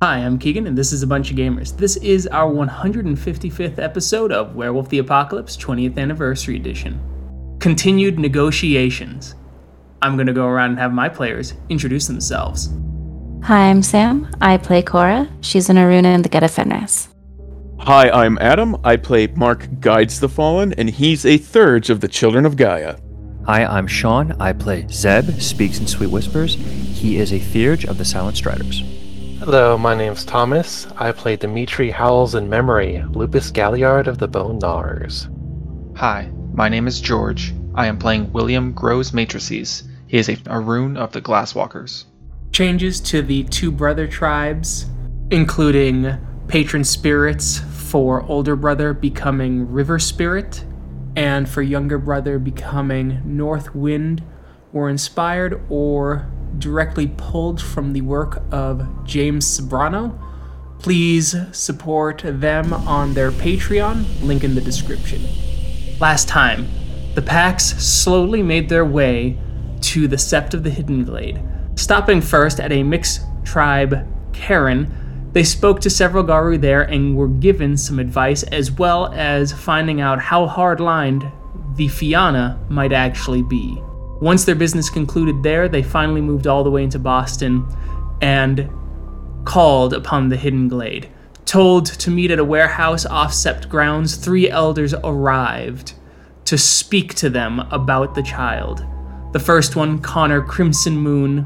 Hi, I'm Keegan, and this is A Bunch of Gamers. This is our 155th episode of Werewolf the Apocalypse 20th Anniversary Edition. Continued negotiations. I'm going to go around and have my players introduce themselves. Hi, I'm Sam. I play Cora. She's an Aruna in the Geta Fenris. Hi, I'm Adam. I play Mark Guides the Fallen, and he's a third of the Children of Gaia. Hi, I'm Sean. I play Zeb, Speaks in Sweet Whispers. He is a Theurge of the Silent Striders. Hello, my name's Thomas. I play Dimitri Howells in Memory, Lupus Galliard of the Bone Gnawers. Hi, my name is George. I am playing William Grows Matrices. He is a Arun of the Glasswalkers. Changes to the two brother tribes, including patron spirits for older brother becoming River Spirit, and for younger brother becoming North Wind, were inspired or directly pulled from the work of James Sobrano. Please support them on their Patreon, link in the description. Last time, the packs slowly made their way to the Sept of the Hidden Glade. Stopping first at a mixed tribe, Karen, they spoke to several Garu there and were given some advice, as well as finding out how hard-lined the Fianna might actually be. Once their business concluded there, they finally moved all the way into Boston and called upon the Hidden Glade. Told to meet at a warehouse off Sept grounds, 3 elders arrived to speak to them about the child. The first one, Connor Crimson Moon,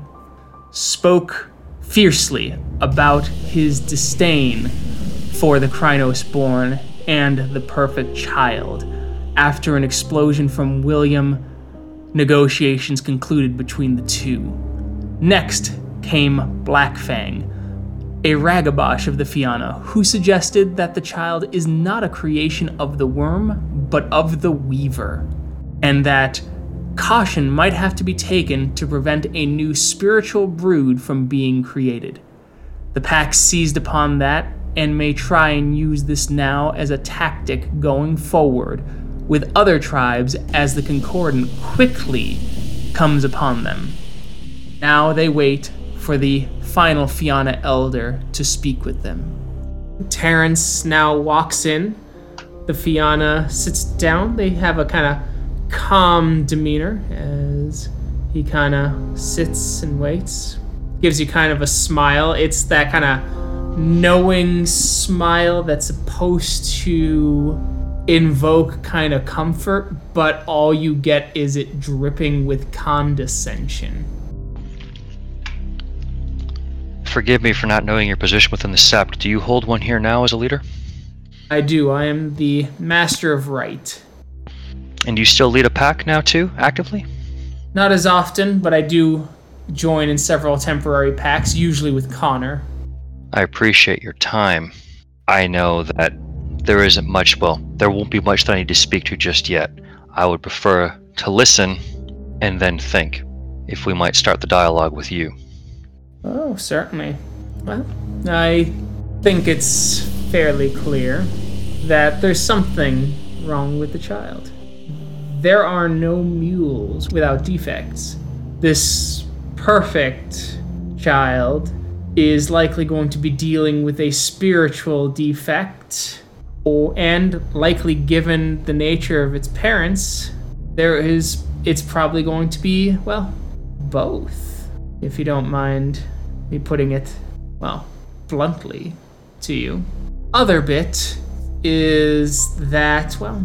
spoke fiercely about his disdain for the Krynos-born and the perfect child. After an explosion from William, negotiations concluded between the two. Next came Blackfang, a Ragabosh of the Fianna, who suggested that the child is not a creation of the worm, but of the Weaver, and that caution might have to be taken to prevent a new spiritual brood from being created. The pack seized upon that and may try and use this now as a tactic going forward with other tribes as the Concordant quickly comes upon them. Now they wait for the final Fianna Elder to speak with them. Terrence now walks in. The Fianna sits down. They have a kind of calm demeanor as he kind of sits and waits. Gives you kind of a smile. It's that kind of knowing smile that's supposed to invoke kind of comfort, but all you get is it dripping with condescension. Forgive me for not knowing your position within the Sept. Do you hold one here now as a leader? I do. I am the Master of Right. And do you still lead a pack now too, actively? Not as often, but I do join in several temporary packs, usually with Connor. I appreciate your time. I know that there isn't much, there won't be much that I need to speak to just yet. I would prefer to listen and then think if we might start the dialogue with you. Oh, certainly. Well, I think it's fairly clear that there's something wrong with the child. There are no mules without defects. This perfect child is likely going to be dealing with a spiritual defect, and likely, given the nature of its parents, it's probably going to be, well, both, if you don't mind me putting it, well, bluntly to you. Other bit is that, well,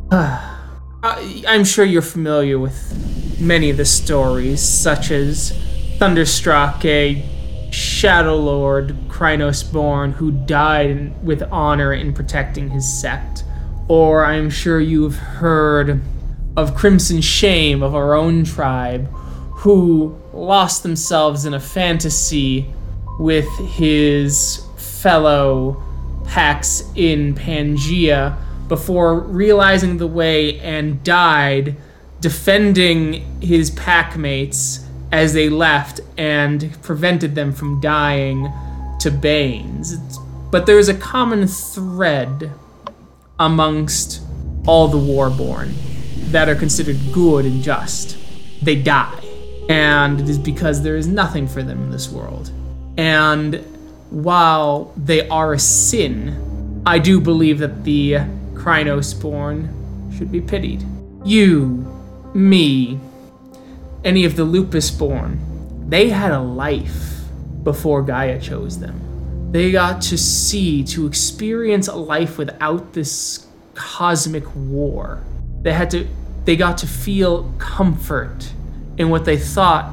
I'm sure you're familiar with many of the stories, such as Thunderstruck, a Shadow Lord, Krynos-born, who died with honor in protecting his sept. Or I'm sure you've heard of Crimson Shame of our own tribe, who lost themselves in a fantasy with his fellow packs in Pangea before realizing the way and died defending his packmates as they left and prevented them from dying to Banes. But there's a common thread amongst all the Warborn that are considered good and just. They die. And it is because there is nothing for them in this world. And while they are a sin, I do believe that the Krynospawn should be pitied. You, me, any of the Lupusborn, they had a life before Gaia chose them. They got to experience a life without this cosmic war. They got to feel comfort in what they thought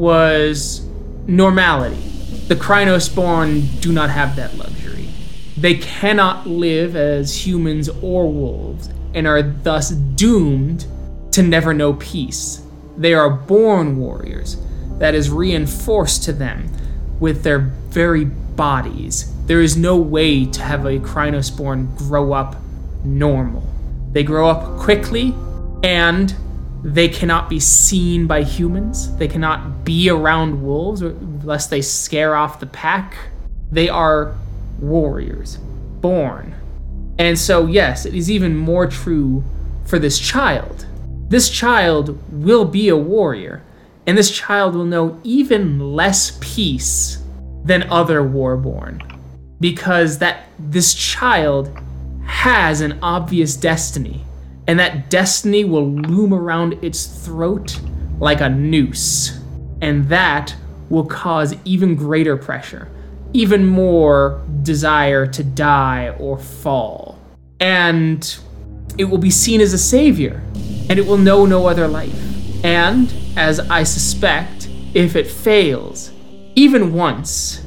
was normality. The Krynospawn do not have that luxury. They cannot live as humans or wolves and are thus doomed to never know peace. They are born warriors. That is reinforced to them with their very bodies. There is no way to have a Krynospawn grow up normal. They grow up quickly, and they cannot be seen by humans. They cannot be around wolves lest they scare off the pack. They are warriors, born. And so, yes, it is even more true for this child. This child will be a warrior, and this child will know even less peace than other warborn, because this child has an obvious destiny, and that destiny will loom around its throat like a noose, and that will cause even greater pressure, even more desire to die or fall. And it will be seen as a savior, and it will know no other life. And, as I suspect, if it fails, even once,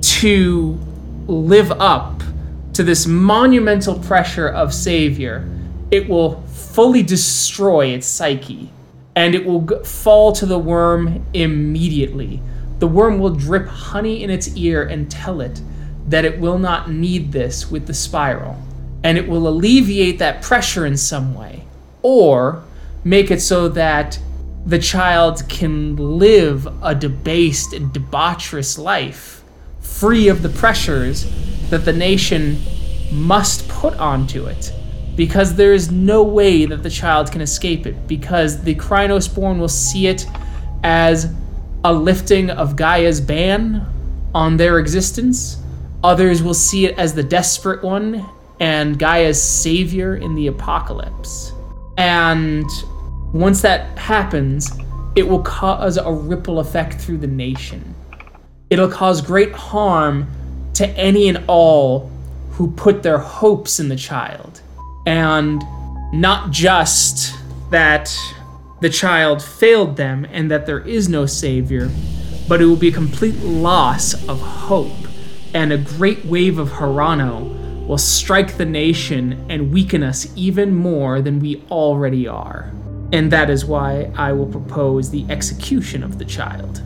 to live up to this monumental pressure of savior, it will fully destroy its psyche, and it will fall to the worm immediately. The worm will drip honey in its ear and tell it that it will not need this with the spiral, and it will alleviate that pressure in some way, or make it so that the child can live a debased and debaucherous life, free of the pressures that the nation must put onto it, because there is no way that the child can escape it, because the Krynospawn will see it as a lifting of Gaia's ban on their existence. Others will see it as the desperate one and Gaia's savior in the apocalypse. And once that happens, it will cause a ripple effect through the nation. It'll cause great harm to any and all who put their hopes in the child. And not just that the child failed them and that there is no savior, but it will be a complete loss of hope, and a great wave of Harano will strike the nation and weaken us even more than we already are. And that is why I will propose the execution of the child.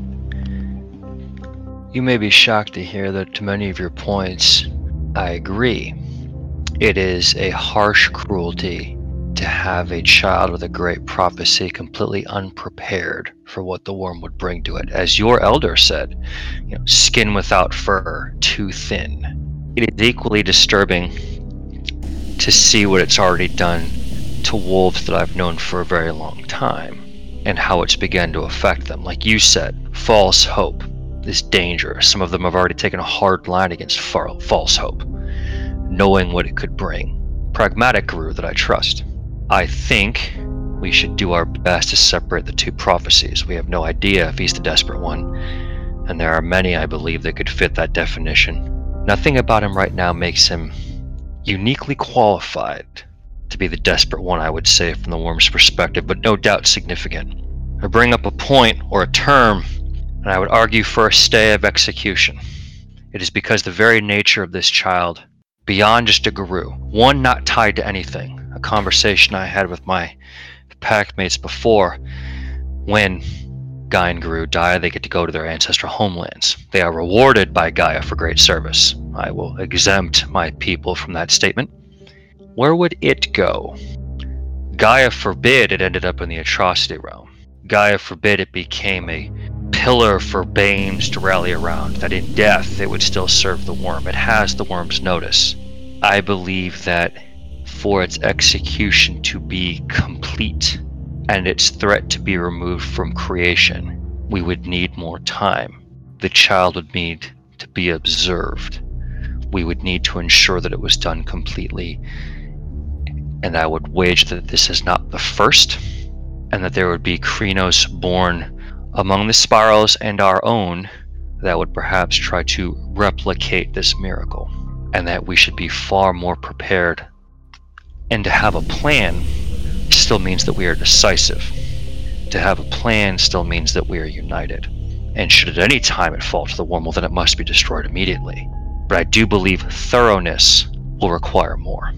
You may be shocked to hear that to many of your points, I agree. It is a harsh cruelty to have a child with a great prophecy completely unprepared for what the worm would bring to it. As your elder said, skin without fur, too thin. It is equally disturbing to see what it's already done to wolves that I've known for a very long time, and how it's begun to affect them. Like you said, false hope is dangerous. Some of them have already taken a hard line against false hope, knowing what it could bring. Pragmatic guru that I trust. I think we should do our best to separate the two prophecies. We have no idea if he's the desperate one, and there are many, I believe, that could fit that definition. Nothing about him right now makes him uniquely qualified to be the desperate one, I would say, from the worm's perspective, but no doubt significant. I bring up a point or a term, and I would argue for a stay of execution. It is because the very nature of this child, beyond just a guru, one not tied to anything, a conversation I had with my packmates before, when Gaia and Guru die, they get to go to their ancestral homelands. They are rewarded by Gaia for great service. I will exempt my people from that statement. Where would it go? Gaia forbid it ended up in the atrocity realm. Gaia forbid it became a pillar for Banes to rally around, that in death it would still serve the worm. It has the worm's notice. I believe that for its execution to be complete and its threat to be removed from creation, we would need more time. The child would need to be observed. We would need to ensure that it was done completely, and I would wager that this is not the first, and that there would be Krynos born among the Spirals and our own that would perhaps try to replicate this miracle, and that we should be far more prepared. And to have a plan still means that we are decisive. To have a plan still means that we are united. And should at any time it fall to the wormhole, then it must be destroyed immediately. But I do believe thoroughness will require more.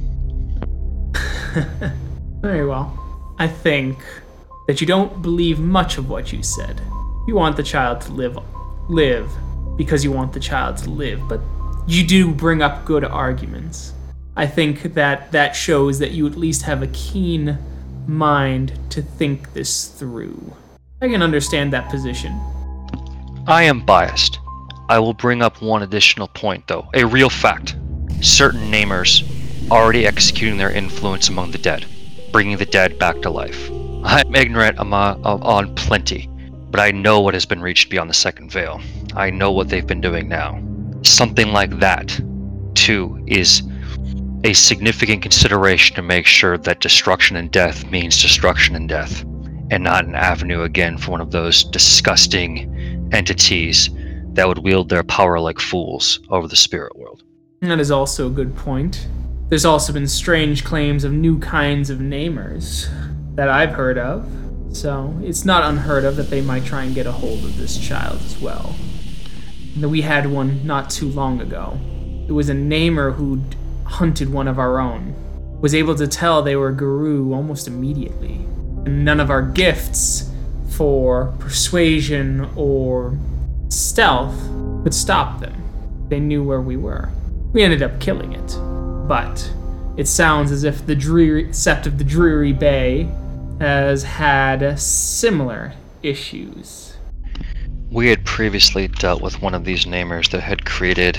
Very well. I think that you don't believe much of what you said. You want the child to live because you want the child to live, but you do bring up good arguments. I think that shows that you at least have a keen mind to think this through. I can understand that position. I am biased. I will bring up one additional point, though. A real fact. Certain namers already executing their influence among the dead, bringing the dead back to life. I'm ignorant on plenty, but I know what has been reached beyond the second veil. I know what they've been doing now. Something like that, too, is a significant consideration to make sure that destruction and death means destruction and death, and not an avenue again for one of those disgusting entities that would wield their power like fools over the spirit world. That is also a good point. There's also been strange claims of new kinds of namers that I've heard of, so it's not unheard of that they might try and get a hold of this child as well. We had one not too long ago. It was a namer who'd hunted one of our own, was able to tell they were Guru almost immediately. And none of our gifts for persuasion or stealth could stop them. They knew where we were. We ended up killing it. But it sounds as if the Sept of the Dreary Bay has had similar issues. We had previously dealt with one of these namers that had created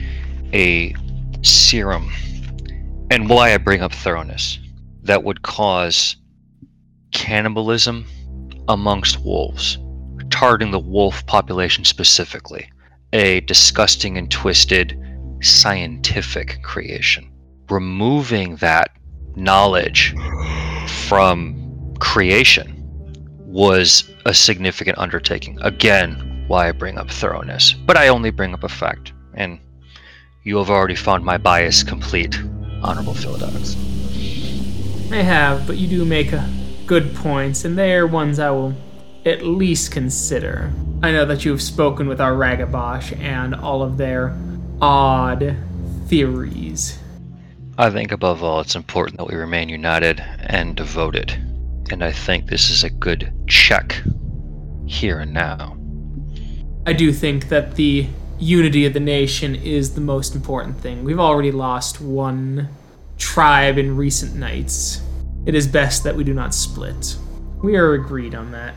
a serum. And why I bring up thoroughness, that would cause cannibalism amongst wolves, targeting the wolf population specifically. A disgusting and twisted scientific creation. Removing that knowledge from creation was a significant undertaking. Again, why I bring up thoroughness. But I only bring up a fact, and you have already found my bias complete, Honorable Philodox. I have, but you do make good points, and they are ones I will at least consider. I know that you have spoken with our Ragabosh and all of their odd theories. I think above all it's important that we remain united and devoted, and I think this is a good check here and now. I do think that the unity of the nation is the most important thing. We've already lost one tribe in recent nights. It is best that we do not split. We are agreed on that.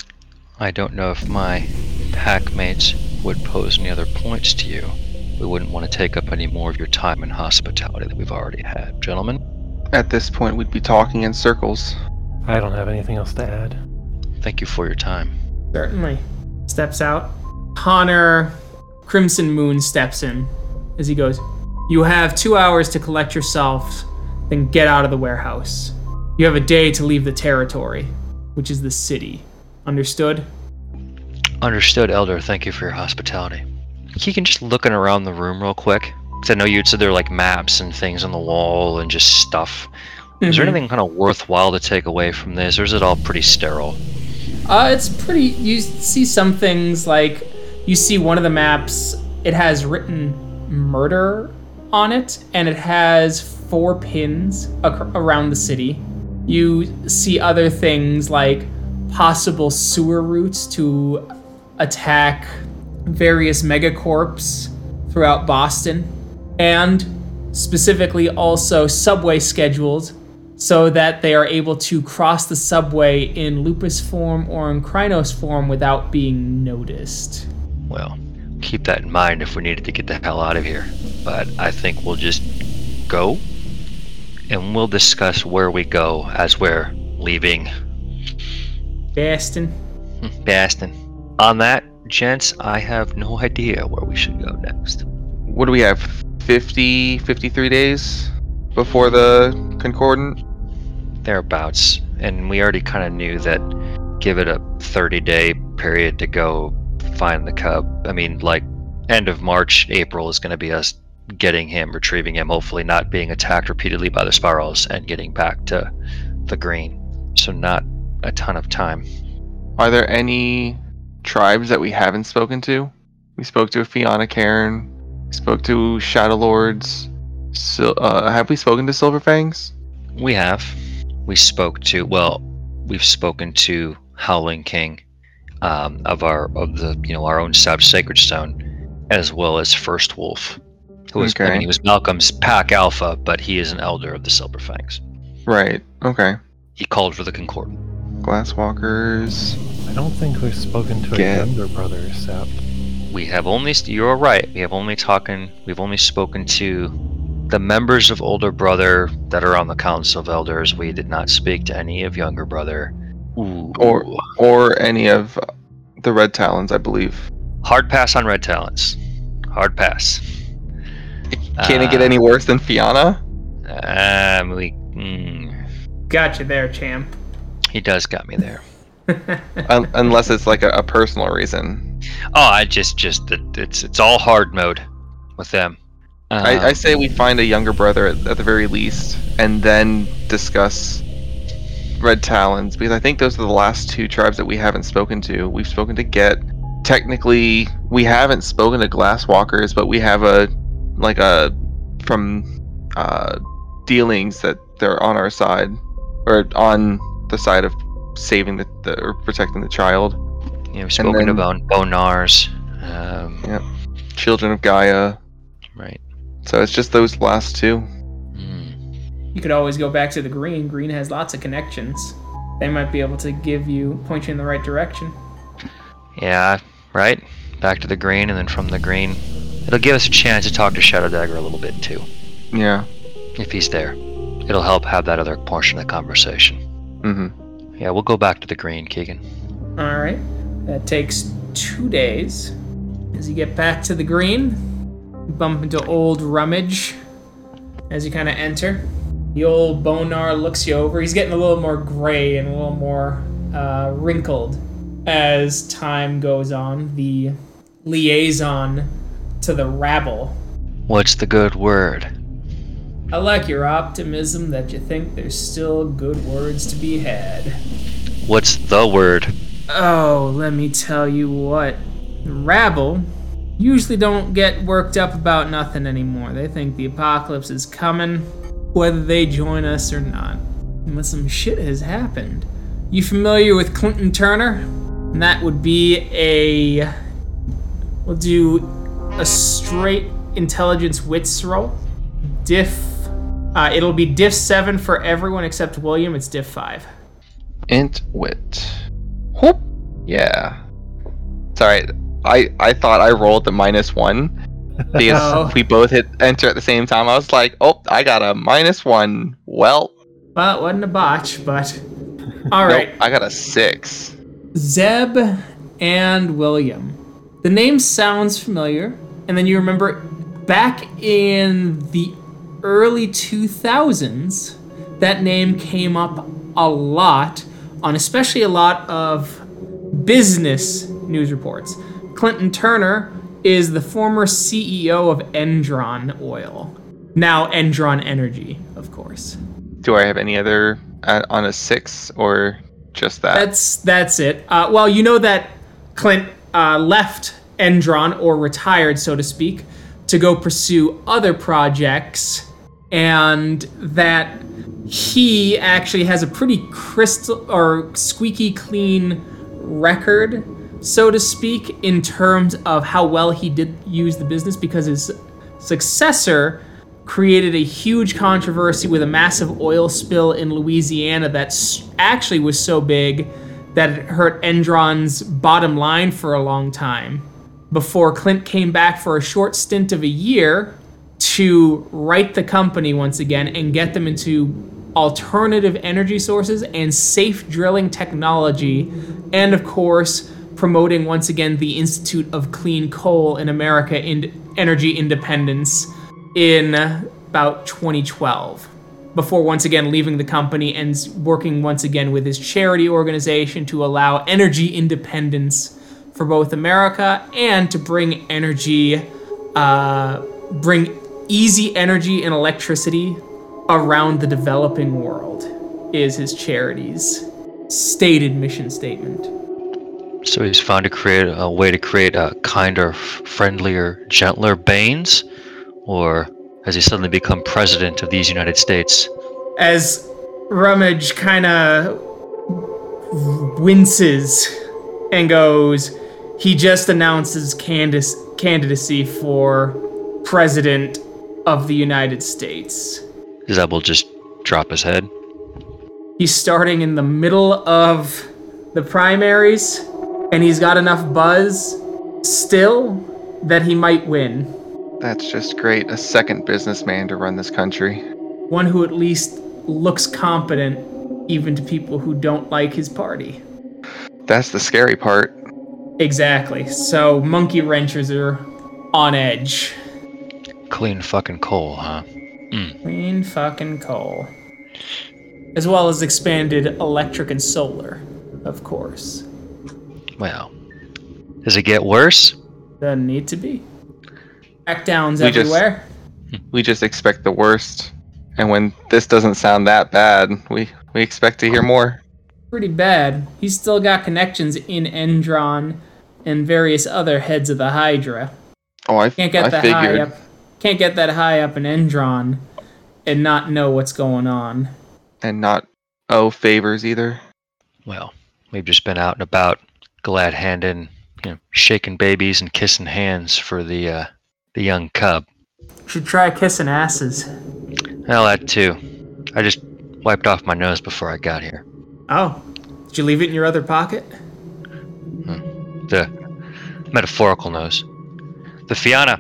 I don't know if my pack mates would pose any other points to you. We wouldn't want to take up any more of your time and hospitality that we've already had. Gentlemen? At this point, we'd be talking in circles. I don't have anything else to add. Thank you for your time. Certainly. Steps out. Connor Crimson Moon steps in as he goes, "You have 2 hours to collect yourselves, then get out of the warehouse. You have a day to leave the territory, which is the city. Understood?" Understood, Elder. Thank you for your hospitality. You can just looking around the room real quick, because I know you had said there were like maps and things on the wall and just stuff. Is there anything kind of worthwhile to take away from this, or is it all pretty sterile? It's pretty. You see some things like you see one of the maps. It has written murder on it, and it has 4 pins around the city. You see other things like possible sewer routes to attack various megacorps throughout Boston, and specifically also subway schedules so that they are able to cross the subway in Lupus form or in Krynos form without being noticed. Well, keep that in mind if we needed to get the hell out of here. But I think we'll just go, and we'll discuss where we go as we're leaving Bastin. Bastin. On that, Gents, I have no idea where we should go next. What do we have? 53 days before the Concordant? Thereabouts. And we already kind of knew that give it a 30-day period to go find the cub. I mean, like, end of March, April is going to be us getting him, retrieving him, hopefully not being attacked repeatedly by the spirals, and getting back to the green. So not a ton of time. Are there any tribes that we haven't spoken to? We spoke to Fianna Cairn. We spoke to Shadow Lords. Have we spoken to Silverfangs? We have. We've spoken to Howling King of our own Sacred Stone, as well as First Wolf, who was he was Malcolm's pack alpha, but he is an elder of the Silverfangs. Right. Okay. He called for the Concordant. Glasswalkers. I don't think we've spoken to a younger brother, Sept. We have only. You're right. We've only spoken to the members of Older Brother that are on the Council of Elders. We did not speak to any of Younger Brother. Ooh. Or any of the Red Talons, I believe. Hard pass on Red Talons. Hard pass. Can it get any worse than Fianna? Got you there, champ. He does got me there. Unless it's like a personal reason. Oh, it's all hard mode with them. I say we find a younger brother at the very least, and then discuss Red Talons, because I think those are the last two tribes that we haven't spoken to. We've spoken to Get. Technically, we haven't spoken to Glasswalkers, but we have dealings that they're on our side, or on the side of saving or protecting the child. Yeah, we've spoken to Bonars. Children of Gaia. Right. So it's just those last two. You could always go back to the green. Green has lots of connections. They might be able to point you in the right direction. Yeah, right? Back to the green, and then from the green, it'll give us a chance to talk to Shadow Dagger a little bit too. Yeah. If he's there. It'll help have that other portion of the conversation. Mm-hmm. Yeah, we'll go back to the green, Keegan. Alright. That takes 2 days. As you get back to the green, you bump into Old Rummage as you kind of enter. The old Bonar looks you over. He's getting a little more gray and a little more wrinkled as time goes on. The liaison to the rabble. What's the good word? I like your optimism that you think there's still good words to be had. What's the word? Oh, let me tell you what. The rabble usually don't get worked up about nothing anymore. They think the apocalypse is coming, whether they join us or not. But some shit has happened. You familiar with Clinton Turner? And that would be we'll do a straight intelligence wits roll. It'll be diff 7 for everyone except William. It's diff 5. Int wit. Whoop. Yeah. Sorry, I thought I rolled the -1 because we both hit enter at the same time. I was like, oh, I got a -1. Well, it wasn't a botch, but all right. Nope, I got a 6. Zeb and William. The name sounds familiar, and then you remember back in the early 2000s, that name came up a lot on especially a lot of business news reports. Clinton Turner is the former CEO of Endron Oil. Now Endron Energy, of course. Do I have any other on a 6 or just that? That's it. Well, you know that Clint left Endron, or retired, so to speak, to go pursue other projects, and that he actually has a pretty squeaky clean record, so to speak, in terms of how well he did use the business, because his successor created a huge controversy with a massive oil spill in Louisiana that actually was so big that it hurt Endron's bottom line for a long time, before Clint came back for a short stint of a year to right the company once again and get them into alternative energy sources and safe drilling technology, and of course promoting once again the Institute of Clean Coal in America and energy independence in about 2012. Before once again leaving the company and working once again with his charity organization to allow energy independence for both America and to bring easy energy and electricity around the developing world is his charity's stated mission statement. So he's found a way to create a kinder, friendlier, gentler Baines? Or has he suddenly become president of these United States? As Rummage kind of winces and goes, he just announced his candidacy for president of the United States. Zeb will just drop his head. He's starting in the middle of the primaries, and he's got enough buzz still that he might win. That's just great. A second businessman to run this country. One who at least looks competent, even to people who don't like his party. That's the scary part. Exactly. So monkey wrenchers are on edge. Clean fucking coal, huh? Clean fucking coal. As well as expanded electric and solar, of course. Well, does it get worse? Doesn't need to be. Crackdowns everywhere. We just expect the worst. And when this doesn't sound that bad, we expect to hear more. Pretty bad. He's still got connections in Endron and various other heads of the Hydra. Oh, I Can't get figured. that high up in Endron and not know what's going on. And not owe favors either. Well, we've just been out and about, glad-handing, shaking babies and kissing hands for the young cub. Should try kissing asses. Well, that too. I just wiped off my nose before I got here. Oh, did you leave it in your other pocket? The metaphorical nose. The Fianna.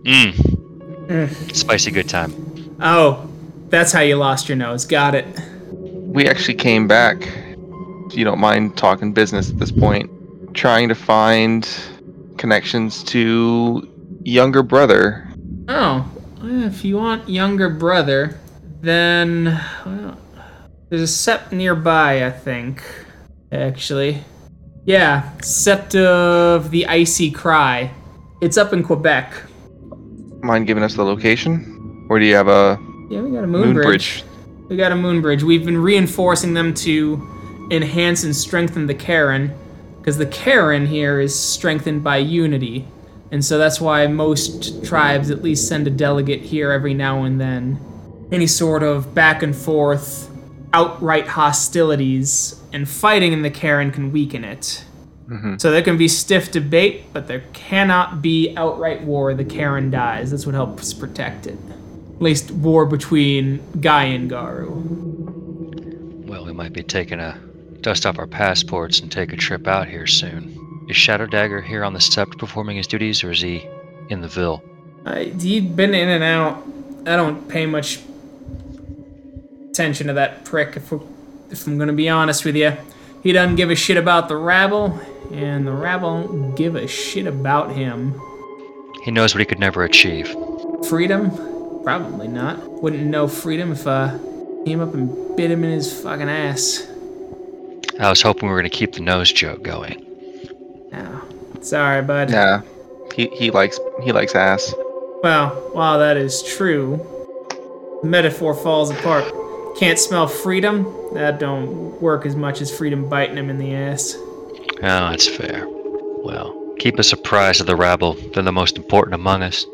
Spicy good time. Oh, that's how you lost your nose. Got it. We actually came back, if you don't mind talking business at this point, trying to find connections to younger brother. Oh, if you want younger brother, then well, there's a sept nearby, I think. Actually, yeah, Sept of the Icy Cry. It's up in Quebec. Mind giving us the location? Or do you have a Yeah, we got a moon bridge. We got a moon bridge. We've been reinforcing them to enhance and strengthen the Karen, because the Karen here is strengthened by unity. And so that's why most tribes at least send a delegate here every now and then. Any sort of back and forth, outright hostilities, and fighting in the Karen can weaken it. Mm-hmm. So there can be stiff debate, but there cannot be outright war. The Karen dies. That's what helps protect it. At least war between Guy and Garu. Well, we might be taking a dust off our passports and take a trip out here soon. Is Shadow Dagger here on the Sept performing his duties, or is he in the Ville? He's been in and out. I don't pay much attention to that prick, if I'm gonna be honest with you. He doesn't give a shit about the rabble, and the rabble don't give a shit about him. He knows what he could never achieve. Freedom? Probably not. Wouldn't know freedom if I came up and bit him in his fucking ass. I was hoping we were going to keep the nose joke going. No. Sorry, bud. Yeah, he likes ass. Well, while that is true, the metaphor falls apart. Can't smell freedom? That don't work as much as freedom biting him in the ass. Oh, that's fair. Well, keep us apprised of the rabble. They're the most important among us.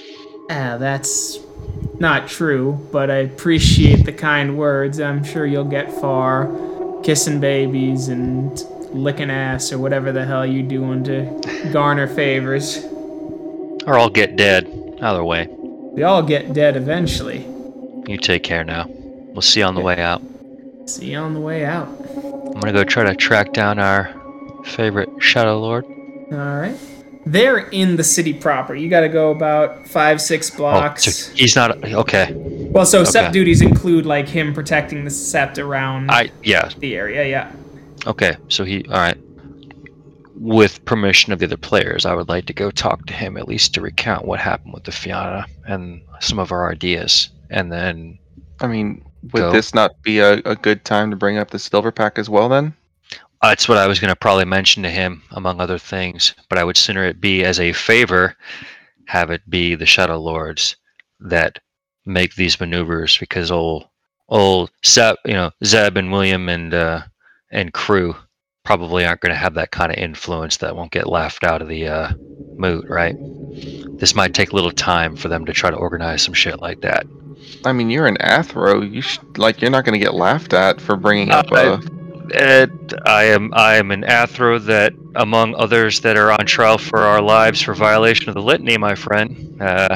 That's not true, but I appreciate the kind words. I'm sure you'll get far kissing babies and licking ass or whatever the hell you doing to garner favors. Or I'll get dead. Either way. We all get dead eventually. You take care now. We'll see you on the way out. See you on the way out. I'm gonna go try to track down our favorite Shadow Lord. Alright. They're in the city proper. You gotta go about 5-6 blocks. Oh, so he's not... Okay. Well, so Sept duties include, like, him protecting the Sept around Yeah. the area, yeah. Okay, so he... Alright. with permission of the other players, I would like to go talk to him, at least to recount what happened with the Fianna and some of our ideas. And then... I mean, would this not be a good time to bring up the Silver Pack as well, then? That's what I was going to probably mention to him, among other things. But I would sooner it be as a favor, have it be the Shadow Lords that make these maneuvers, because old Zeb and William and crew probably aren't going to have that kind of influence that won't get laughed out of the moot, right? This might take a little time for them to try to organize some shit like that. I mean, you're an Athro. You're not going to get laughed at for bringing up I am an Athro that, among others that are on trial for our lives for violation of the litany, my friend.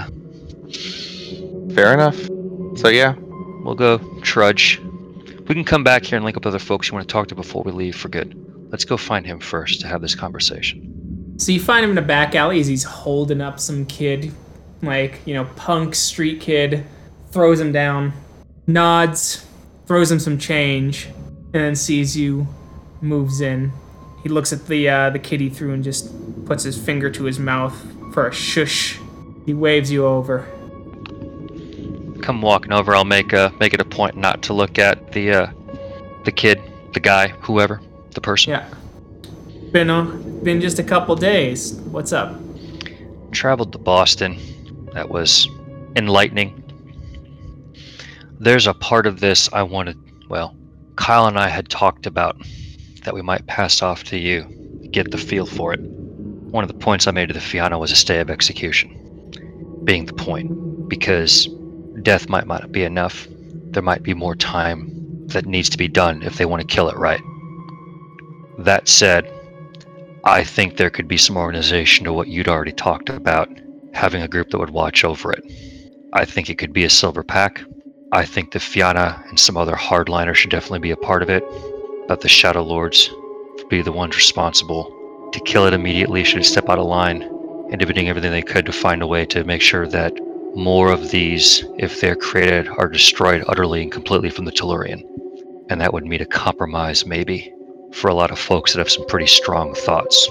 Fair enough. So yeah, we'll go trudge. We can come back here and link up with other folks you want to talk to before we leave for good. Let's go find him first to have this conversation. So you find him in a back alley as he's holding up some kid, punk street kid, throws him down, nods, throws him some change, and then sees you, moves in. He looks at the kid he threw and just puts his finger to his mouth for a shush. He waves you over. Come walking over. I'll make it a point not to look at the kid, the guy, whoever, the person. Yeah. Been just a couple days. What's up? Traveled to Boston. That was enlightening. There's a part of this I wanted. Well, Kyle and I had talked about that we might pass off to you, get the feel for it. One of the points I made to the Fianna was a stay of execution, being the point, because death might not be enough. There might be more time that needs to be done if they want to kill it right. That said, I think there could be some organization to what you'd already talked about, having a group that would watch over it. I think it could be a Silver Pack. I think the Fianna and some other hardliners should definitely be a part of it, but the Shadow Lords would be the ones responsible to kill it immediately should it step out of line, and doing everything they could to find a way to make sure that more of these, if they're created, are destroyed utterly and completely from the Tellurian. And that would mean a compromise, maybe, for a lot of folks that have some pretty strong thoughts.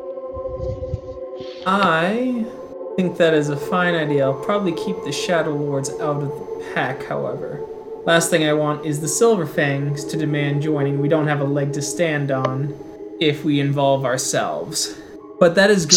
I think that is a fine idea. I'll probably keep the Shadow Lords out of the pack, however. Last thing I want is the Silver Fangs to demand joining. We don't have a leg to stand on if we involve ourselves. But that is good.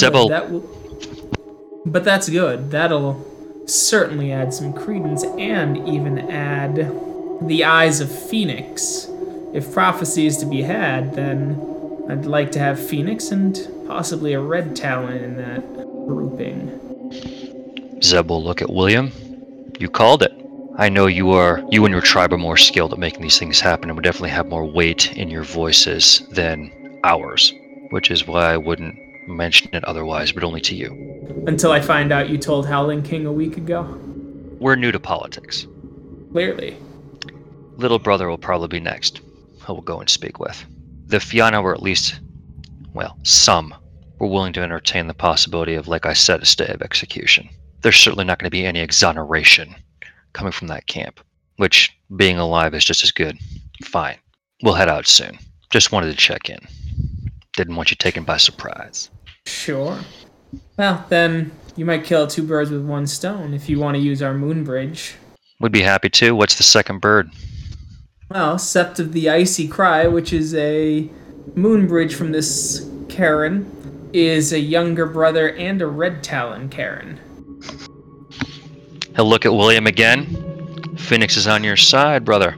But that's good. That'll certainly add some credence and even add the Eyes of Phoenix. If prophecy is to be had, then I'd like to have Phoenix and possibly a Red Talon in that grouping. Zeb will look at William. You called it. I know you and your tribe are more skilled at making these things happen and would definitely have more weight in your voices than ours, which is why I wouldn't mention it otherwise, but only to you. Until I find out you told Howling King a week ago? We're new to politics. Clearly. Little brother will probably be next. Who will go and speak with. The Fianna were at least, some were willing to entertain the possibility of, like I said, a stay of execution. There's certainly not going to be any exoneration coming from that camp, which, being alive, is just as good. Fine. We'll head out soon. Just wanted to check in. Didn't want you taken by surprise. Sure. Well, then you might kill two birds with one stone if you want to use our moon bridge. We'd be happy to. What's the second bird? Well, Sept of the Icy Cry, which is a moon bridge from this Karen, is a younger brother and a Red Talon Karen. He'll look at William again. Phoenix is on your side, brother.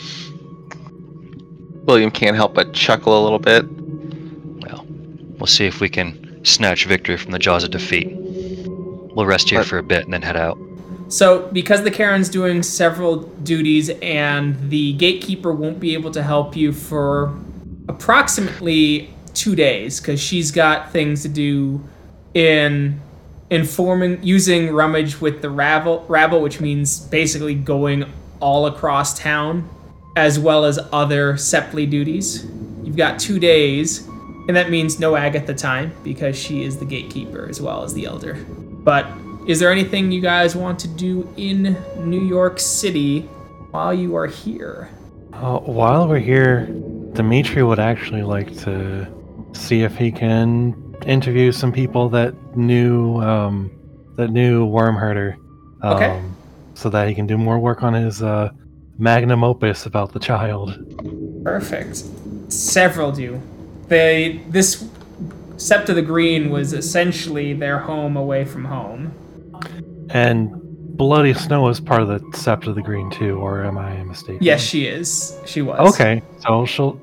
William can't help but chuckle a little bit. Well, we'll see if we can snatch victory from the jaws of defeat. We'll rest here for a bit and then head out. So, because the Karen's doing several duties and the gatekeeper won't be able to help you for approximately 2 days, because she's got things to do in using rummage with the rabble, which means basically going all across town, as well as other Septly duties. You've got 2 days, and that means no Agatha time, because she is the gatekeeper as well as the elder. But is there anything you guys want to do in New York City while you are here? While we're here, Dimitri would actually like to see if he can interview some people that knew Wormherder. Okay. So that he can do more work on his magnum opus about the child. Perfect. Several do. This Sept of the Green was essentially their home away from home. And Bloody Snow is part of the Sept of the Green too, or am I mistaken? Yes, she is. She was. Okay, so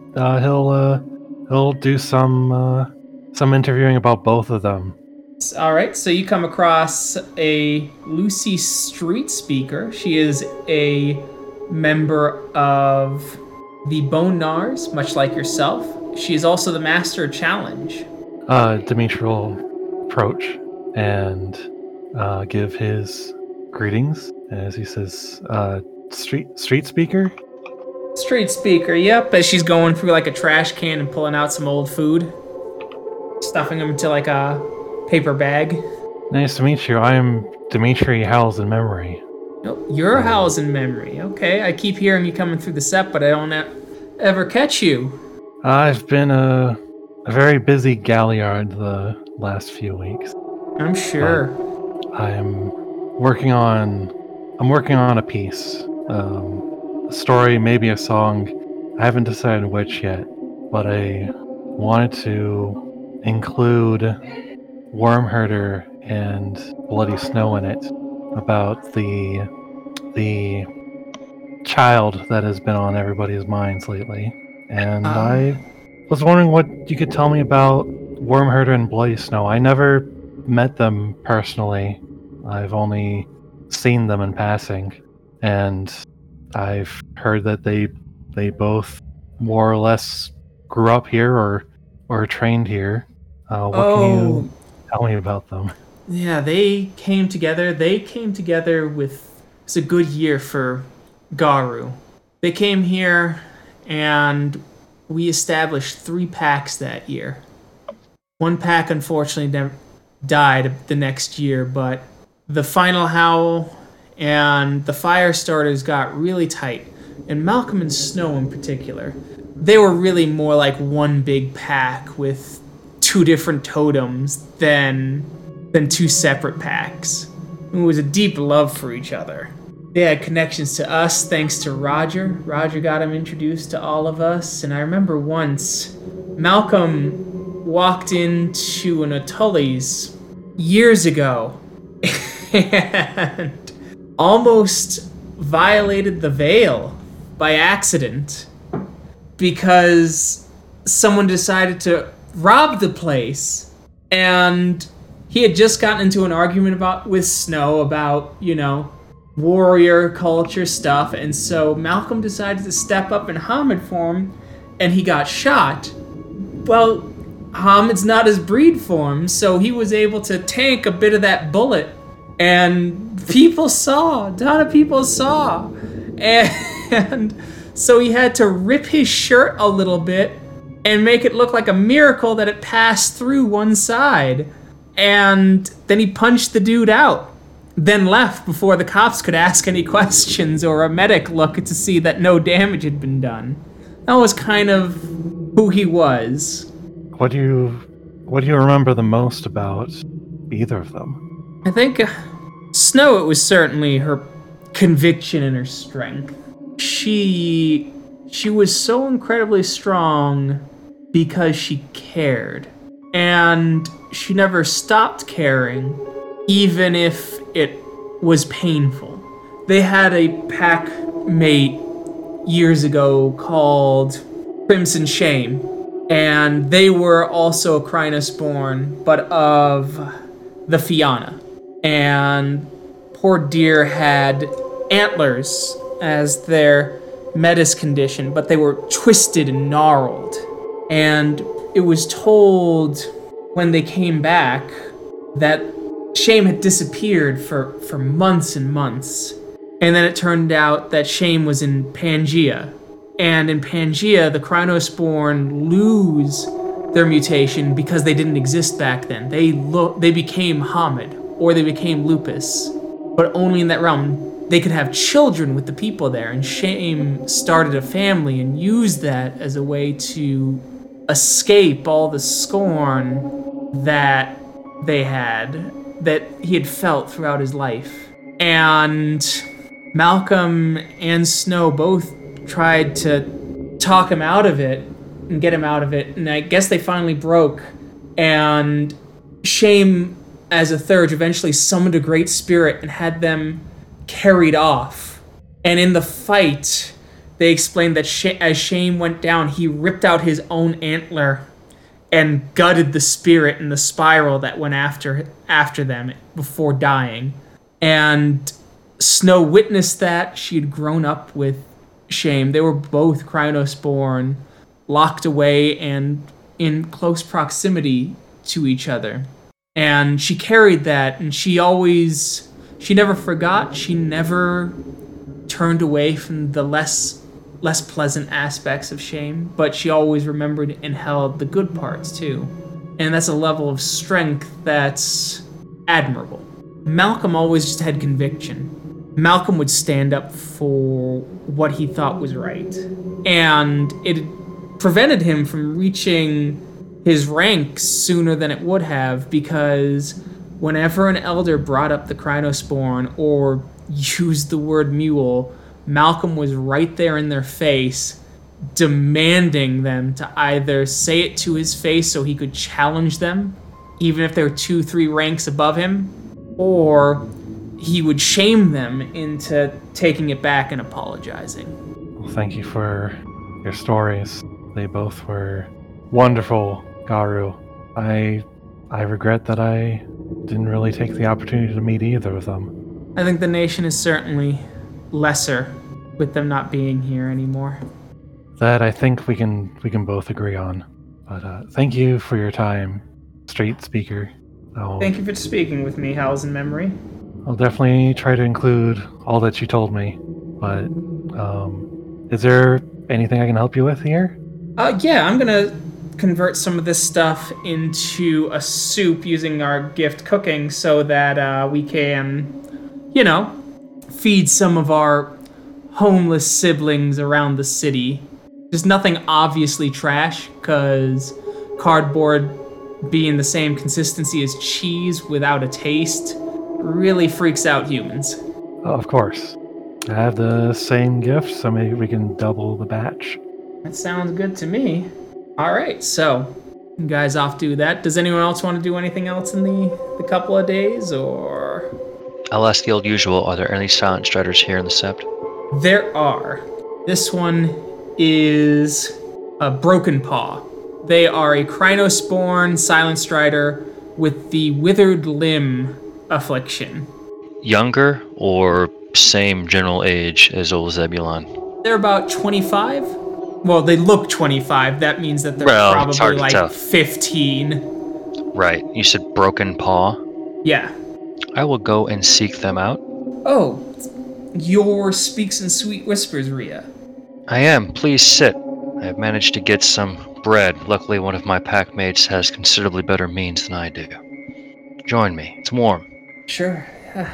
he'll do some interviewing about both of them. All right, so you come across a Lucy Street Speaker. She is a member of the Bone Nars, much like yourself. She is also the Master Challenge. Dimitri will approach and give his greetings as he says, Street Speaker? Street Speaker, yep, as she's going through like a trash can and pulling out some old food, stuffing them into like a paper bag. Nice to meet you. I am Dimitri Howells in Memory. Oh, you're Howells in Memory. Okay, I keep hearing you coming through the set, but I don't ever catch you. I've been a very busy galliard the last few weeks. I'm sure. I'm working on a piece. A story, maybe a song. I haven't decided which yet, but I wanted to include Wormherder and Bloody Snow in it, about the child that has been on everybody's minds lately. And I was wondering what you could tell me about Wormherder and Bloody Snow. I never met them personally. I've only seen them in passing, and I've heard that they both more or less grew up here or trained here. What can you tell me about them? Yeah, they came together. It's a good year for Garu. They came here, and we established 3 packs that year. One pack, unfortunately, died the next year, but the Final Howl and the Firestarters got really tight. And Malcolm and Snow in particular, they were really more like one big pack with 2 different totems than 2 separate packs. It was a deep love for each other. They had connections to us thanks to Roger. Roger got him introduced to all of us. And I remember once, Malcolm walked into an Atulli's years ago and almost violated the veil by accident because someone decided to rob the place, and he had just gotten into an argument with Snow about, warrior culture stuff, and so Malcolm decided to step up in Hamid form, and he got shot. Well, Hamid's not his breed form, so he was able to tank a bit of that bullet, and a ton of people saw, and so he had to rip his shirt a little bit and make it look like a miracle that it passed through one side, and then he punched the dude out, then left before the cops could ask any questions or a medic look to see that no damage had been done. That was kind of who he was. What do you remember the most about either of them? I think Snow, it was certainly her conviction and her strength. She was so incredibly strong because she cared. And she never stopped caring, even if it was painful. They had a pack mate years ago called Crimson Shame, and they were also a Krynos-born, but of the Fianna. And poor dear had antlers as their metis condition, but they were twisted and gnarled. And it was told when they came back that Shame had disappeared for months and months. And then it turned out that Shame was in Pangea. And in Pangea, the Krynos-born lose their mutation because they didn't exist back then. They became Hamid, or they became Lupus. But only in that realm. They could have children with the people there, and Shame started a family and used that as a way to escape all the scorn that he had felt throughout his life. And Malcolm and Snow both tried to talk him out of it and get him out of it, and I guess they finally broke. And Shame, as a third, eventually summoned a great spirit and had them carried off. And in the fight, they explained that as Shame went down, he ripped out his own antler and gutted the spirit in the spiral that went after them before dying. And Snow witnessed that. She had grown up with Shame. They were both Krynos-born, locked away and in close proximity to each other. And she carried that, and she never forgot. She never turned away from the less pleasant aspects of Shame, but she always remembered and held the good parts too. And that's a level of strength that's admirable. Malcolm always just had conviction. Malcolm would stand up for what he thought was right. And it prevented him from reaching his rank sooner than it would have, because whenever an elder brought up the Krynos-born or used the word mule, Malcolm was right there in their face, demanding them to either say it to his face so he could challenge them, even if they were 2-3 ranks above him, or he would shame them into taking it back and apologizing. Well, thank you for your stories. They both were wonderful, Garu. I regret that I didn't really take the opportunity to meet either of them. I think the nation is certainly lesser with them not being here anymore. That I think we can both agree on. But thank you for your time, Street Speaker. Thank you for speaking with me, Howls in Memory. I'll definitely try to include all that you told me. But is there anything I can help you with here? Yeah, I'm gonna convert some of this stuff into a soup using our gift cooking so that we can, feed some of our homeless siblings around the city. There's nothing obviously trash, because cardboard being the same consistency as cheese without a taste really freaks out humans. Oh, of course. I have the same gift, so maybe we can double the batch. That sounds good to me. Alright, so you guys off do that. Does anyone else want to do anything else in the couple of days, or? I'll ask the old usual, are there any Silent Striders here in the Sept? There are. This one is a Broken Paw. They are a Krynos-born Silent Strider with the Withered Limb affliction. Younger or same general age as old Zebulon? They're about 25. Well, they look 25. That means that they're probably like 15. Right. You said Broken Paw? Yeah. I will go and seek them out. Oh, your Speaks in Sweet Whispers, Rhea. I am. Please sit. I have managed to get some bread. Luckily, one of my pack mates has considerably better means than I do. Join me. It's warm. Sure.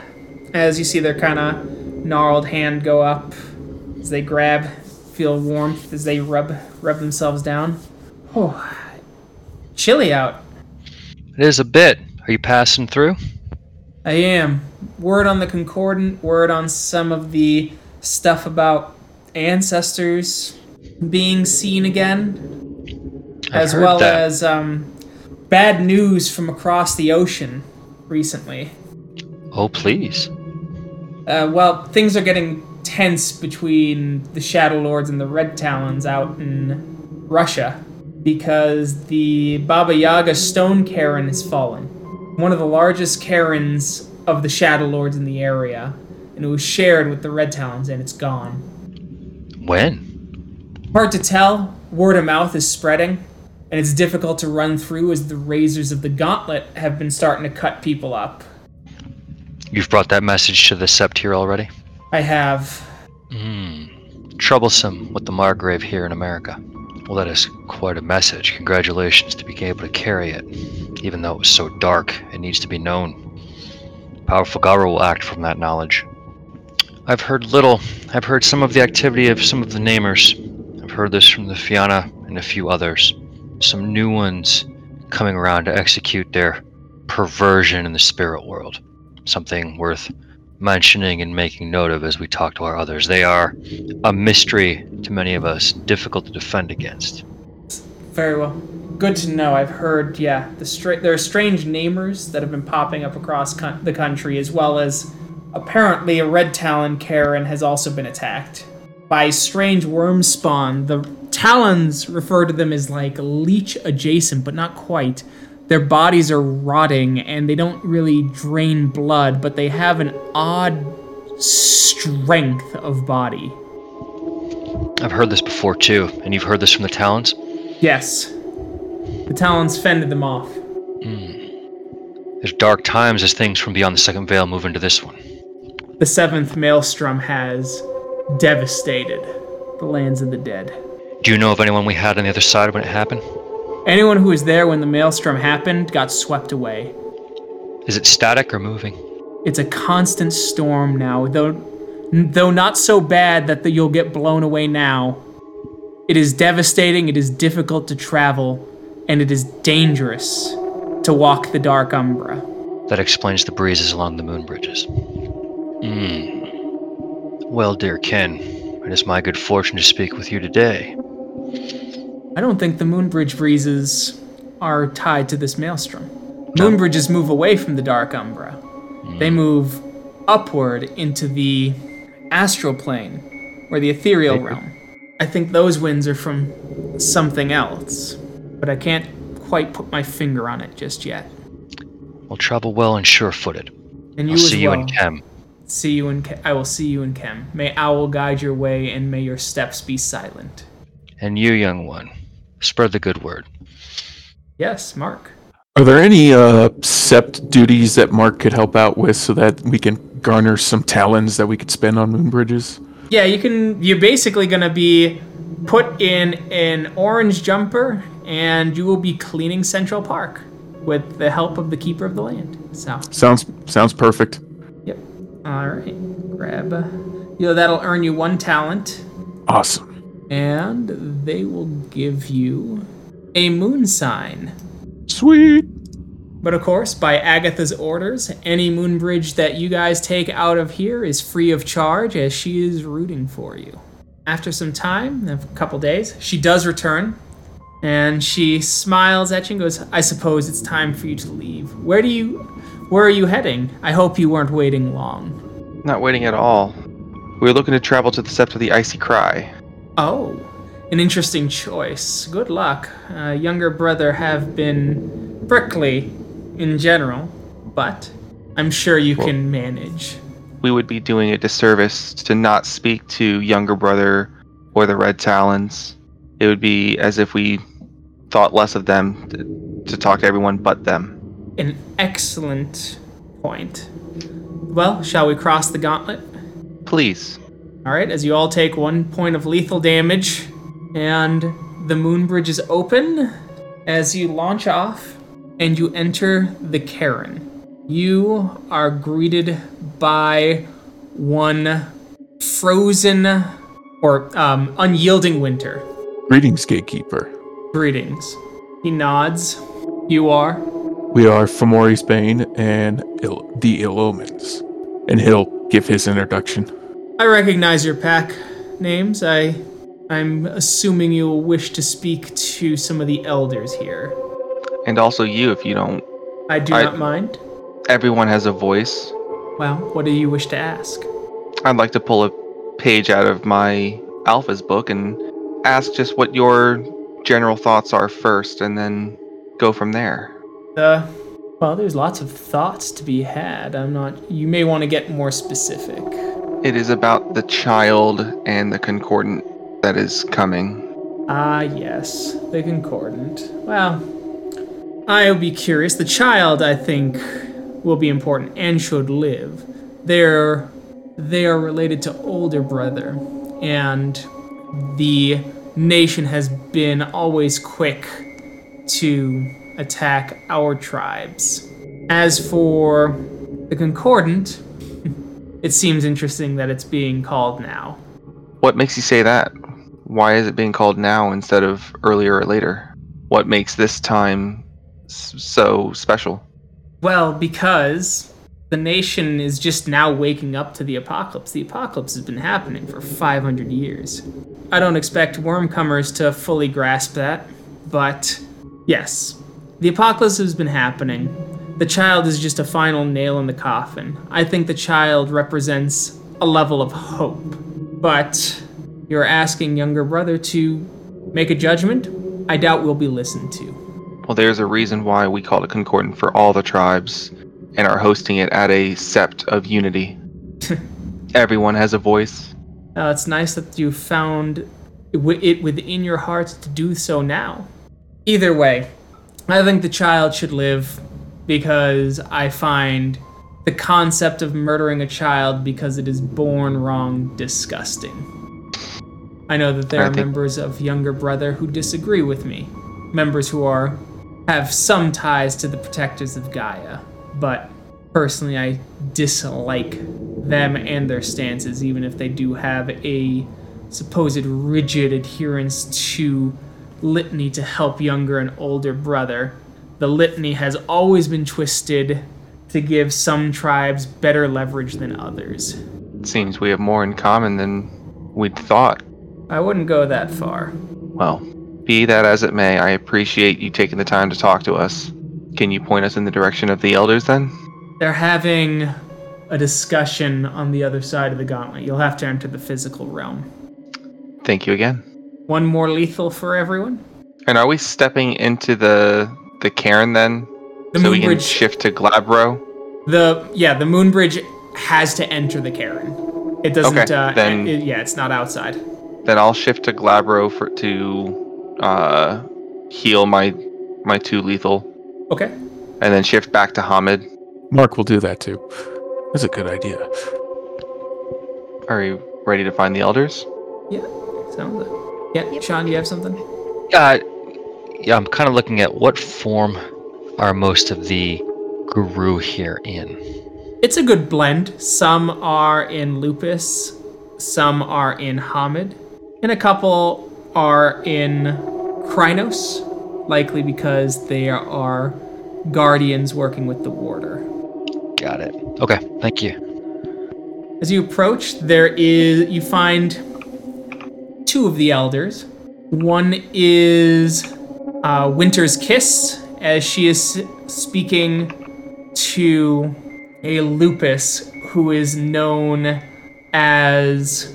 As you see their kind of gnarled hand go up as they feel warmth as they rub themselves down. Oh, chilly out. It is a bit. Are you passing through? I am. Word on the Concordant, word on some of the stuff about ancestors being seen again, as well as bad news from across the ocean recently. Oh, please. Well, things are getting tense between the Shadow Lords and the Red Talons out in Russia, because the Baba Yaga stone cairn has fallen. One of the largest cairns of the Shadow Lords in the area, and it was shared with the Red Talons, and it's gone. When? Hard to tell. Word of mouth is spreading, and it's difficult to run through as the razors of the Gauntlet have been starting to cut people up. You've brought that message to the Sept here already? I have. Troublesome with the Margrave here in America. Well, that is quite a message. Congratulations to being able to carry it. Even though it was so dark, it needs to be known. Powerful Garu will act from that knowledge. I've heard little. I've heard some of the activity of some of the namers. I've heard this from the Fianna and a few others. some new ones coming around to execute their perversion in the spirit world. Something worth mentioning and making note of as we talk to our others. They are a mystery to many of us, difficult to defend against. Very well. Good to know. I've heard, there are strange namers that have been popping up across the country, as well as apparently a red talon Karen has also been attacked by strange worm spawn. The talons refer to them as like leech adjacent, but not quite. Their bodies are rotting and they don't really drain blood, but they have an odd strength of body. I've heard this before too, and you've heard this from the talons? Yes. The talons fended them off. There's dark times as things from beyond the Second Veil move into this one. The seventh maelstrom has devastated the lands of the dead. Do you know of anyone we had on the other side when it happened? Anyone who was there when the maelstrom happened got swept away. Is it static or moving? It's a constant storm now, though not so bad that you'll get blown away now. It is devastating, it is difficult to travel, and it is dangerous to walk the Dark Umbra. That explains the breezes along the moon bridges. Well, dear Ken, it is my good fortune to speak with you today. I don't think the Moonbridge breezes are tied to this maelstrom. Moonbridges move away from the Dark Umbra. They move upward into the astral plane, or the ethereal realm. I think those winds are from something else, but I can't quite put my finger on it just yet. We'll travel well and sure-footed. And you I'll as see you well. in Kem. I will see you in Kem. May Owl guide your way, and may your steps be silent. And you, young one, spread the good word. Yes, Mark. Are there any sept duties that Mark could help out with so that we can garner some talons that we could spend on moon bridges? Yeah, you're basically going to be put in an orange jumper, and you will be cleaning Central Park with the help of the Keeper of the Land. So Sounds perfect. Yep. All right. Grab. That'll earn you 1 talent. Awesome. And they will give you a moon sign. Sweet. But of course, by Agatha's orders, any moon bridge that you guys take out of here is free of charge, as she is rooting for you. After some time, a couple days, she does return, and she smiles at you and goes, I suppose it's time for you to leave. Where are you heading? I hope you weren't waiting long. Not waiting at all. We were looking to travel to the Sept of the Icy Cry. Oh, an interesting choice. Good luck. Younger brother have been prickly in general, but I'm sure you can manage. We would be doing a disservice to not speak to younger brother or the Red Talons. It would be as if we thought less of them to talk to everyone but them. An excellent point. Well, shall we cross the gauntlet? Please. All right, as you all take 1 point of lethal damage, and the moon bridge is open as you launch off and you enter the Cairn. You are greeted by one frozen or unyielding winter. Greetings, Gatekeeper. Greetings. He nods. You are? We are Fomori's Bane and the Ill Omens. And he'll give his introduction. I recognize your pack names. I'm assuming you'll wish to speak to some of the elders here. And also you, if you don't. I do not mind. Everyone has a voice. Well, what do you wish to ask? I'd like to pull a page out of my Alpha's book and ask just what your general thoughts are first, and then go from there. Well, there's lots of thoughts to be had. You may want to get more specific. It is about the child and the concordant that is coming. Ah, yes, the concordant. Well, I'll be curious. The child, I think, will be important and should live. They are related to older brother, and the nation has been always quick to attack our tribes. As for the concordant, it seems interesting that it's being called now. What makes you say that? Why is it being called now instead of earlier or later? what makes this time so special? Well, because the nation is just now waking up to the apocalypse. The apocalypse has been happening for 500 years. I don't expect Wormcomers to fully grasp that, but yes, the apocalypse has been happening. The child is just a final nail in the coffin. I think the child represents a level of hope, but you're asking younger brother to make a judgment? I doubt we'll be listened to. Well, there's a reason why we call it Concordant for all the tribes and are hosting it at a Sept of Unity. Everyone has a voice. It's nice that you found it within your hearts to do so now. Either way, I think the child should live because I find the concept of murdering a child because it is born wrong disgusting. I know that there are members of Younger Brother who disagree with me. Members who have some ties to the Protectors of Gaia. But personally, I dislike them and their stances, even if they do have a supposed rigid adherence to litany to help younger and older brother. The litany has always been twisted to give some tribes better leverage than others. It seems we have more in common than we'd thought. I wouldn't go that far. Well, be that as it may, I appreciate you taking the time to talk to us. Can you point us in the direction of the elders then? They're having a discussion on the other side of the gauntlet. You'll have to enter the physical realm. Thank you again. One more lethal for everyone? And are we stepping into the cairn then? So we can shift to Glabro? The moon bridge has to enter the cairn. It doesn't, okay, it's not outside. Then I'll shift to Glabro to heal my 2 lethal. Okay. And then shift back to Hamid. Mark will do that too. That's a good idea. Are you ready to find the elders? Yeah, sounds good. Yeah, Sean, do you have something? Yeah, I'm kind of looking at what form are most of the guru here in. It's a good blend. Some are in Lupus, some are in Hamid, and a couple are in Krynos, likely because they are guardians working with the warder. Got it. Okay, thank you. As you approach, you find 2 of the elders. One is Winter's Kiss, as she is speaking to a Lupus who is known as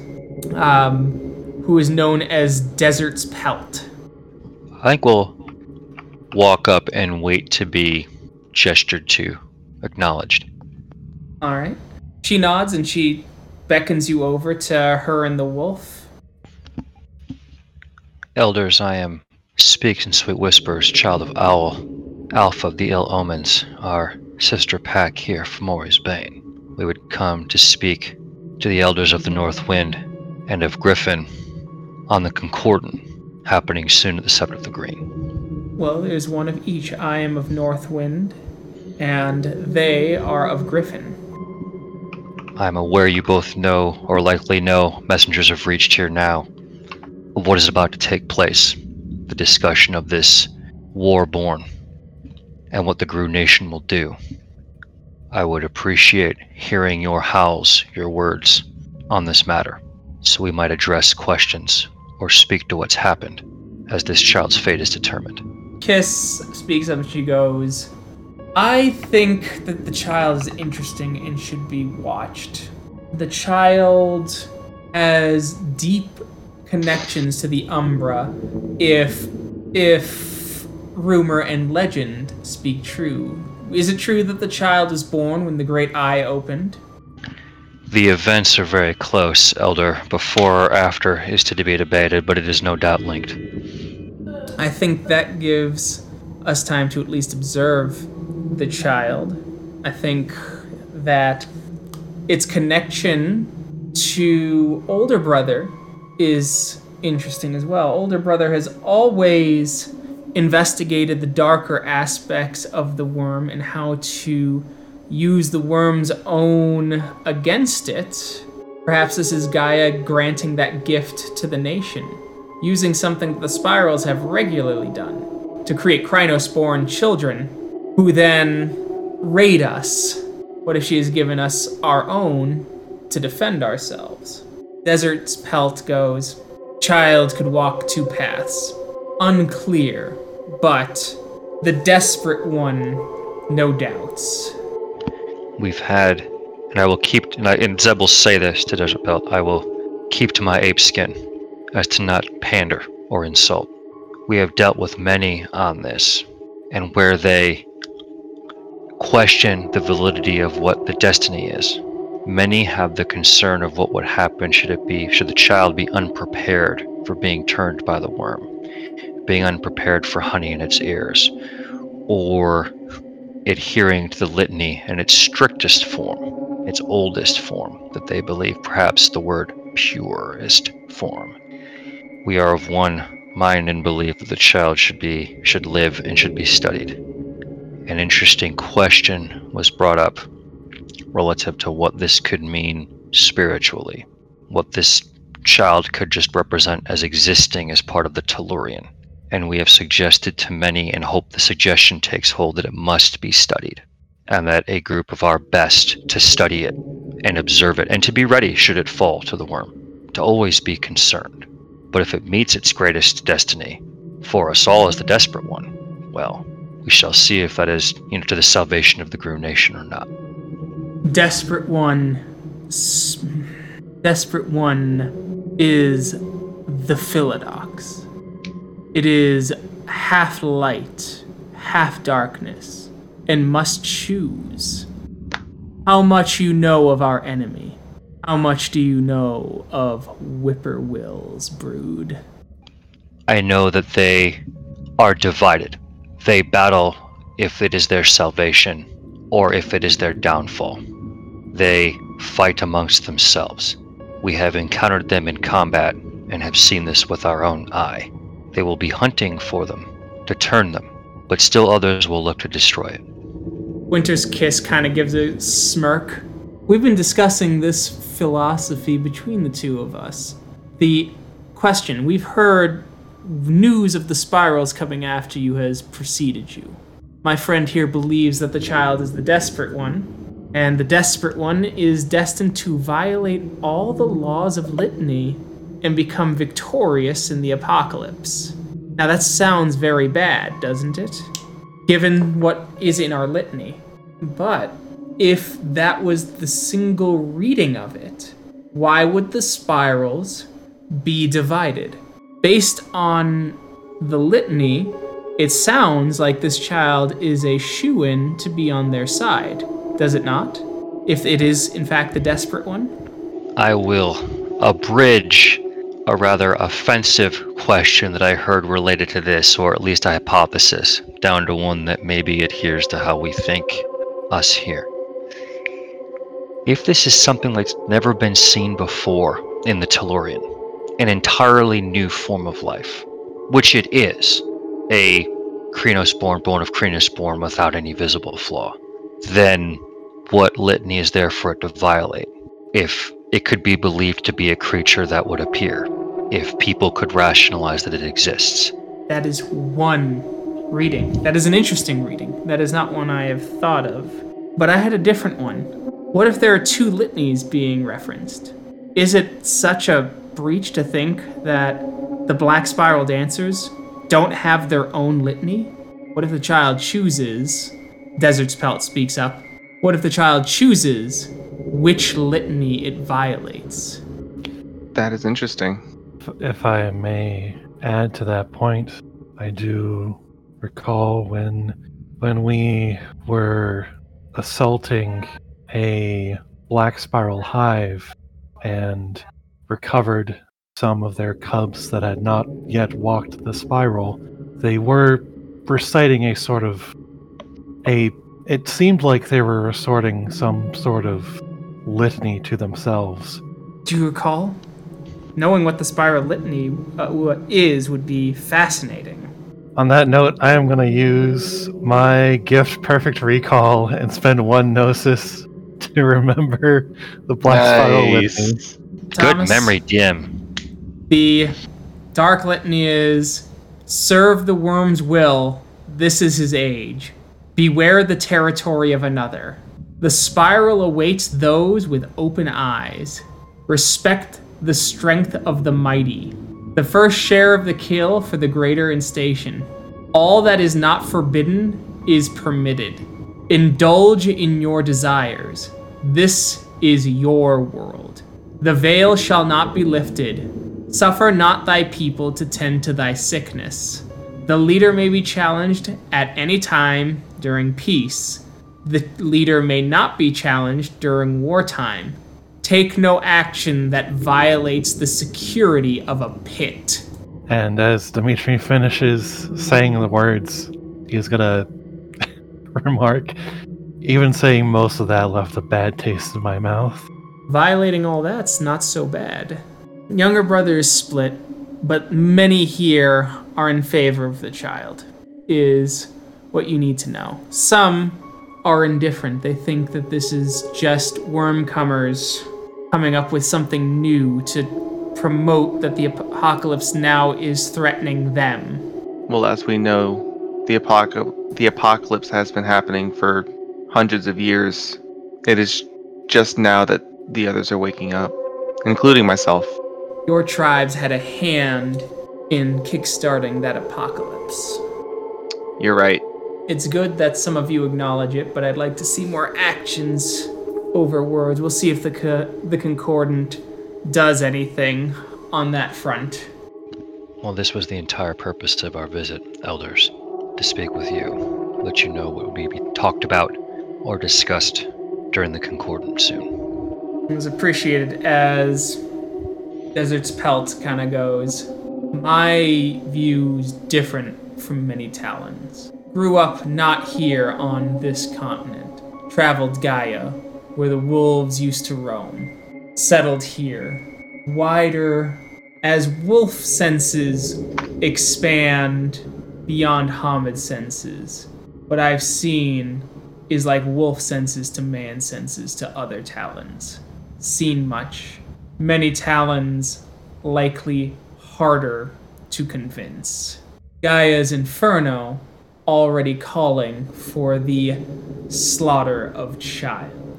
Desert's Pelt. I think we'll walk up and wait to be gestured to, acknowledged. All right. She nods and she beckons you over to her and the wolf. Elders, I am Speaks in Sweet Whispers, child of Owl, Alpha of the Ill Omens, our sister pack here from Mori's Bane. We would come to speak to the elders of the North Wind and of Griffin on the Concordant, happening soon at the Sept of the Green. Well, there's one of each. I am of North Wind, and they are of Griffin. I'm aware you both know, or likely know, messengers have reached here now of what is about to take place, the discussion of this Warborn, and what the Gru Nation will do. I would appreciate hearing your howls, your words, on this matter, so we might address questions or speak to what's happened, as this child's fate is determined. Kiss speaks up and she goes, I think that the child is interesting and should be watched. The child has deep connections to the Umbra if rumor and legend speak true. Is it true that the child was born when the Great Eye opened? The events are very close, Elder. Before or after is to be debated, but it is no doubt linked. I think that gives us time to at least observe the child. I think that its connection to older brother is interesting as well. Older brother has always investigated the darker aspects of the worm and how to use the worm's own against it. Perhaps this is Gaia granting that gift to the nation, using something that the Spirals have regularly done. to create Krynos-born children, who then raid us. What if she has given us our own to defend ourselves? Desert's Pelt goes, child could walk two paths. Unclear, but the desperate one, no doubts. We've had, and I will keep, and Zeb will say this to Desert Pelt, I will keep to my ape skin, as to not pander or insult. We have dealt with many on this, and where they question the validity of what the destiny is, many have the concern of what would happen should the child be unprepared for being turned by the worm, being unprepared for honey in its ears, or adhering to the litany in its strictest form, its oldest form, that they believe perhaps the word purest form. We are of one mind and belief that the child should live and should be studied. An interesting question was brought up relative to what this could mean spiritually, what this child could just represent as existing as part of the Tellurian. And we have suggested to many, and hope the suggestion takes hold, that it must be studied, and that a group of our best to study it and observe it, and to be ready should it fall to the worm, to always be concerned. But if it meets its greatest destiny for us all as the desperate one, well, we shall see if that is, to the salvation of the Gru Nation or not. Desperate one is the Philodox. It is half light, half darkness, and must choose. How much you know of our enemy? How much do you know of Whippoorwill's brood? I know that they are divided. They battle if it is their salvation or if it is their downfall. They fight amongst themselves. We have encountered them in combat and have seen this with our own eye. They will be hunting for them, to turn them, but still others will look to destroy it. Winter's Kiss kind of gives a smirk. We've been discussing this philosophy between the two of us. The question, we've heard news of the spirals coming after you has preceded you. My friend here believes that the child is the desperate one, and the desperate one is destined to violate all the laws of litany and become victorious in the apocalypse. Now that sounds very bad, doesn't it? Given what is in our litany. But if that was the single reading of it, why would the spirals be divided? Based on the litany, it sounds like this child is a shoo-in to be on their side, does it not? If it is, in fact, the desperate one? I will abridge a rather offensive question that I heard related to this, or at least a hypothesis, down to one that maybe adheres to how we think us here. If this is something that's never been seen before in the Tellurian, an entirely new form of life, which it is, a Krynos-born, born of Krynos-born without any visible flaw, then what litany is there for it to violate? If it could be believed to be a creature that would appear, if people could rationalize that it exists. That is one reading. That is an interesting reading. That is not one I have thought of. But I had a different one. What if there are two litanies being referenced? Is it such a breach to think that the Black Spiral Dancers don't have their own litany? What if the child chooses, Desert's Pelt speaks up, what if the child chooses which litany it violates? That is interesting. If I may add to that point, I do recall when we were assaulting a Black Spiral hive and recovered some of their cubs that had not yet walked the spiral, they were reciting a sort of it seemed like they were reciting some sort of litany to themselves. Do you recall? Knowing what the Spiral Litany would be fascinating. On that note, I am going to use my gift Perfect Recall and spend one Gnosis to remember the Black Spiral Litany. Good memory, DM. The Dark Litany is, Serve the worm's will, this is his age. Beware the territory of another. The spiral awaits those with open eyes. Respect the strength of the mighty. The first share of the kill for the greater in station. All that is not forbidden is permitted. Indulge in your desires. This is your world. The veil shall not be lifted. Suffer not thy people to tend to thy sickness. The leader may be challenged at any time during peace. The leader may not be challenged during wartime. Take no action that violates the security of a pit. And as Dimitri finishes saying the words, he's gonna remark, even saying most of that left a bad taste in my mouth. Violating all that's not so bad. Younger brother is split, but many here are in favor of the child, is what you need to know. Some are indifferent. They think that this is just Wormcomers coming up with something new to promote that the apocalypse now is threatening them. Well, as we know, the apocalypse has been happening for hundreds of years. It is just now that the others are waking up, including myself. Your tribes had a hand in kickstarting that apocalypse. You're right. It's good that some of you acknowledge it, but I'd like to see more actions over words. We'll see if the Concordant does anything on that front. Well, this was the entire purpose of our visit, elders, to speak with you, let you know what would be talked about or discussed during the Concordant soon. It was appreciated. As Desert's Pelt kind of goes, my view's different from many Talons. Grew up not here on this continent. Traveled Gaia, where the wolves used to roam. Settled here. Wider, as wolf senses expand beyond Homid senses. What I've seen is like wolf senses to man senses to other Talons. Seen much. Many Talons likely harder to convince. Gaia's Inferno already calling for the slaughter of child.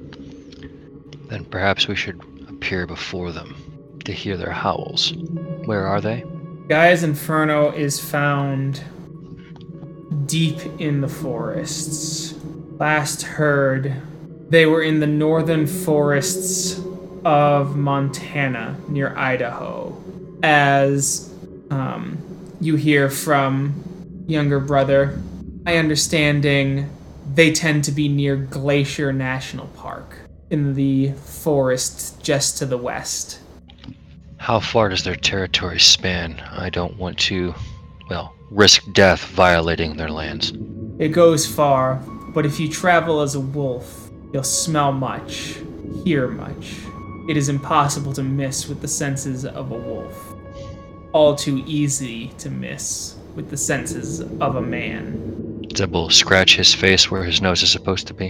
Then perhaps we should appear before them to hear their howls. Where are they? Gaia's Inferno is found deep in the forests. Last heard, they were in the northern forests of Montana, near Idaho. As you hear from younger brother, my understanding, they tend to be near Glacier National Park, in the forest just to the west. How far does their territory span? I don't want to, risk death violating their lands. It goes far, but if you travel as a wolf, you'll smell much, hear much. It is impossible to miss with the senses of a wolf. All too easy to miss with the senses of a man. Zeb will scratch his face where his nose is supposed to be.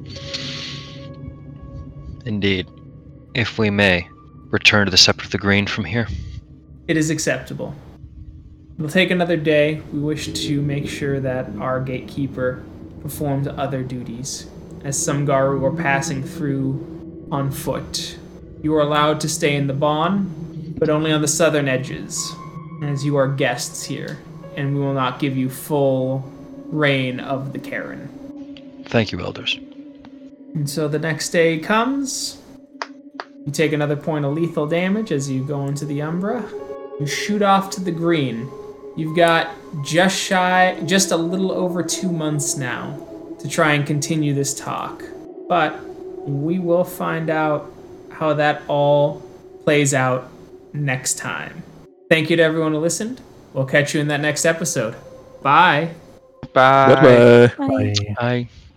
Indeed. If we may, return to the Scepter of the Green from here. It is acceptable. It'll take another day. We wish to make sure that our gatekeeper performs other duties. As some Garu are passing through on foot. You are allowed to stay in the Bon, but only on the southern edges, as you are guests here, and we will not give you full reign of the Karen. Thank you, elders. And so the next day comes. You take another point of lethal damage as you go into the Umbra. You shoot off to the green. You've got just a little over 2 months now to try and continue this talk. But we will find out how that all plays out next time. Thank you to everyone who listened. We'll catch you in that next episode. Bye. Bye. Bye-bye. Bye. Bye.